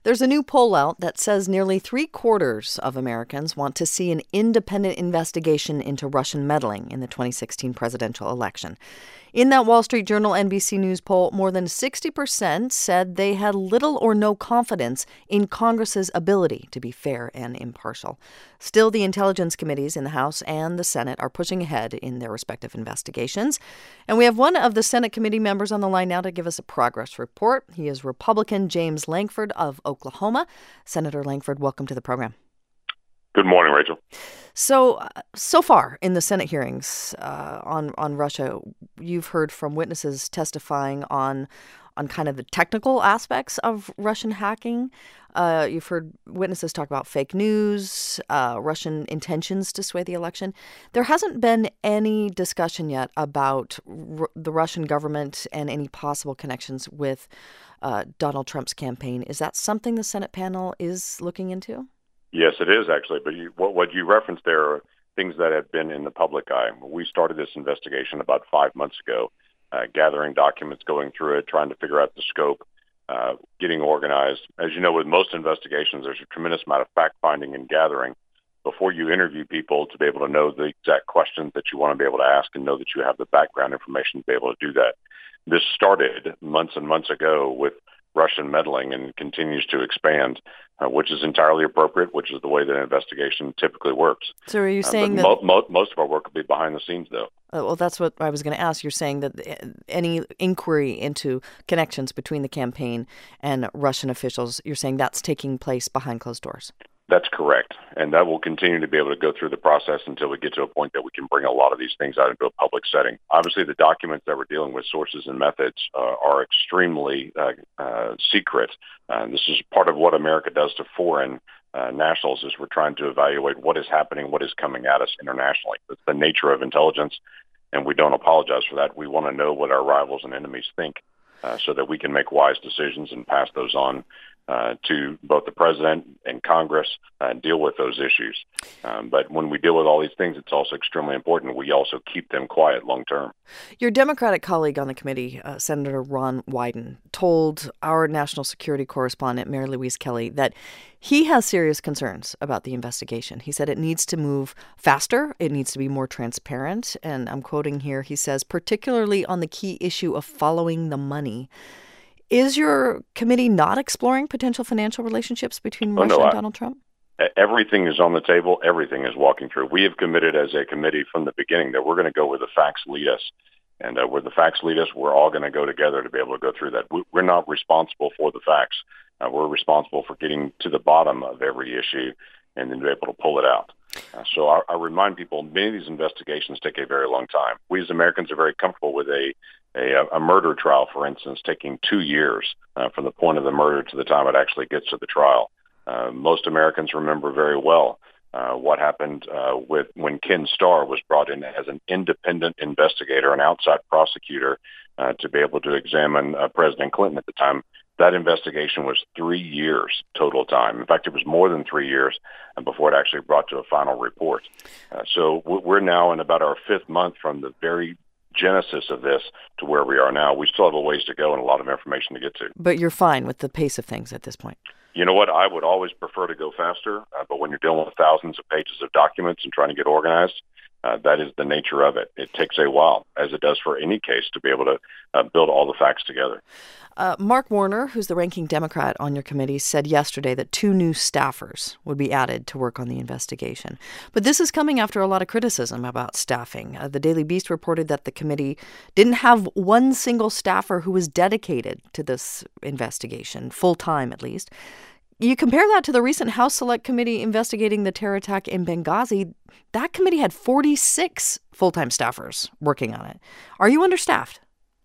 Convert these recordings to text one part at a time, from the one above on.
There's a new poll out that says nearly 3/4 of Americans want to see an independent investigation into Russian meddling in the 2016 presidential election. In that Wall Street Journal NBC News poll, more than 60% said they had little or no confidence in Congress's ability to be fair and impartial. Still, the intelligence committees in the House and the Senate are pushing ahead in their respective investigations. And we have one of the Senate committee members on the line now to give us a progress report. He is Republican James Lankford of Oklahoma. Senator Lankford, welcome to the program. Good morning, Rachel. So far in the Senate hearings on Russia, you've heard from witnesses testifying on kind of the technical aspects of Russian hacking. You've heard witnesses talk about fake news, Russian intentions to sway the election. There hasn't been any discussion yet about the Russian government and any possible connections with Donald Trump's campaign. Is that something the Senate panel is looking into? Yes, it is actually. But what you referenced there are things that have been in the public eye. We started this investigation about 5 months ago, gathering documents, going through it, trying to figure out the scope, getting organized. As you know, with most investigations, there's a tremendous amount of fact-finding and gathering before you interview people to be able to know the exact questions that you want to be able to ask and know that you have the background information to be able to do that. This started months and months ago with Russian meddling and continues to expand, which is entirely appropriate, which is the way that an investigation typically works. So are you saying that most of our work will be behind the scenes, though? Well, that's what I was going to ask. You're saying that any inquiry into connections between the campaign and Russian officials, you're saying that's taking place behind closed doors? That's correct. And that will continue to be able to go through the process until we get to a point that we can bring a lot of these things out into a public setting. Obviously, the documents that we're dealing with, sources and methods, are extremely secret. This is part of what America does to foreign nationals is we're trying to evaluate what is happening, what is coming at us internationally. That's the nature of intelligence, and we don't apologize for that. We want to know what our rivals and enemies think so that we can make wise decisions and pass those on to both the president and Congress and deal with those issues. But when we deal with all these things, it's also extremely important we also keep them quiet long term. Your Democratic colleague on the committee, Senator Ron Wyden, told our national security correspondent, Mary Louise Kelly, that he has serious concerns about the investigation. He said it needs to move faster. It needs to be more transparent. And I'm quoting here. He says, particularly on the key issue of following the money. Is your committee not exploring potential financial relationships between Russia and Donald Trump? Everything is on the table. Everything is walking through. We have committed as a committee from the beginning that we're going to go where the facts lead us. And where the facts lead us, we're all going to go together to be able to go through that. We're not responsible for the facts. We're responsible for getting to the bottom of every issue and then be able to pull it out. So I remind people, many of these investigations take a very long time. We as Americans are very comfortable with a murder trial, for instance, taking 2 years from the point of the murder to the time it actually gets to the trial. Most Americans remember very well what happened when Ken Starr was brought in as an independent investigator, an outside prosecutor, to be able to examine President Clinton at the time. That investigation was 3 years total time. In fact, it was more than 3 years before it actually brought to a final report. So we're now in about our 5th month from the very genesis of this to where we are now. We still have a ways to go and a lot of information to get to. But you're fine with the pace of things at this point? You know what? I would always prefer to go faster, but when you're dealing with thousands of pages of documents and trying to get organized, that is the nature of it. It takes a while, as it does for any case, to be able to build all the facts together. Mark Warner, who's the ranking Democrat on your committee, said yesterday that 2 new staffers would be added to work on the investigation. But this is coming after a lot of criticism about staffing. The Daily Beast reported that the committee didn't have one single staffer who was dedicated to this investigation, full-time at least. You compare that to the recent House Select Committee investigating the terror attack in Benghazi. That committee had 46 full-time staffers working on it. Are you understaffed?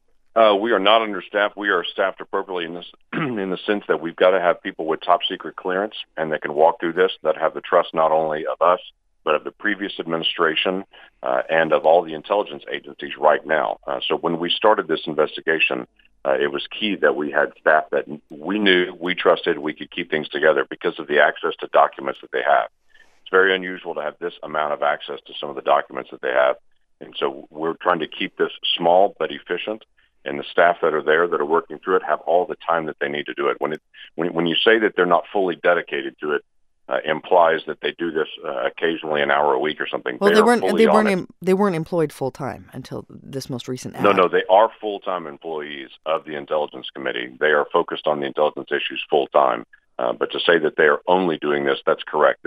We are not understaffed. We are staffed appropriately in this, in the sense that we've got to have people with top secret clearance and that can walk through this, that have the trust not only of us, but of the previous administration and of all the intelligence agencies right now. So when we started this investigation, it was key that we had staff that we knew, we trusted, we could keep things together because of the access to documents that they have. It's very unusual to have this amount of access to some of the documents that they have. And so we're trying to keep this small but efficient. and the staff that are there that are working through it have all the time that they need to do it. When you say that they're not fully dedicated to it, implies that they do this occasionally an hour a week or something. Well, they weren't employed full time until this most recent ad. No, they are full-time employees of the Intelligence Committee. They are focused on the intelligence issues full-time. But to say that they are only doing this, that's correct.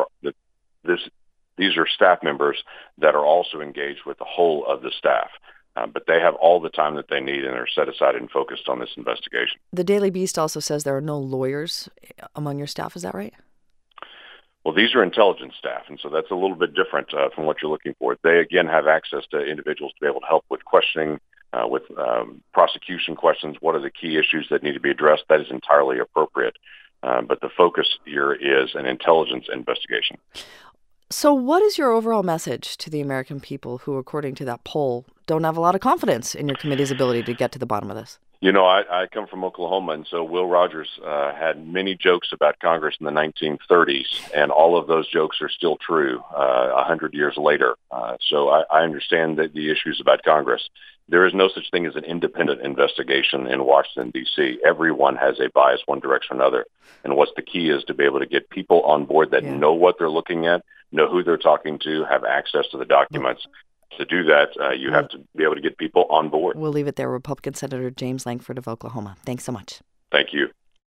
These are staff members that are also engaged with the whole of the staff. But they have all the time that they need and are set aside and focused on this investigation. The Daily Beast also says there are no lawyers among your staff. Is that right? Well, these are intelligence staff, and so that's a little bit different from what you're looking for. They, again, have access to individuals to be able to help with questioning, with prosecution questions. What are the key issues that need to be addressed? That is entirely appropriate. But the focus here is an intelligence investigation. So what is your overall message to the American people who, according to that poll, don't have a lot of confidence in your committee's ability to get to the bottom of this? You know, I come from Oklahoma, and so Will Rogers had many jokes about Congress in the 1930s, and all of those jokes are still true 100 years later. So I understand that the issues about Congress. There is no such thing as an independent investigation in Washington, D.C. Everyone has a bias one direction or another. And what's the key is to be able to get people on board that know what they're looking at, know who they're talking to, have access to the documents. To do that, you have to be able to get people on board. We'll leave it there. Republican Senator James Lankford of Oklahoma. Thanks so much. Thank you.